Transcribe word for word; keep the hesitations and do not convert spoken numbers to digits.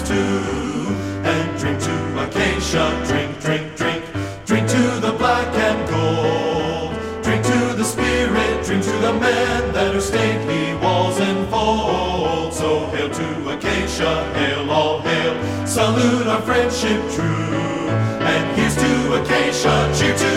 too. And drink to Acacia, drink, drink, drink. Drink to the black and gold. Drink to the spirit, drink to the men that are stately walls enfold. So hail to Acacia, hail, all hail. Salute our friendship true. And here's to Acacia, cheer to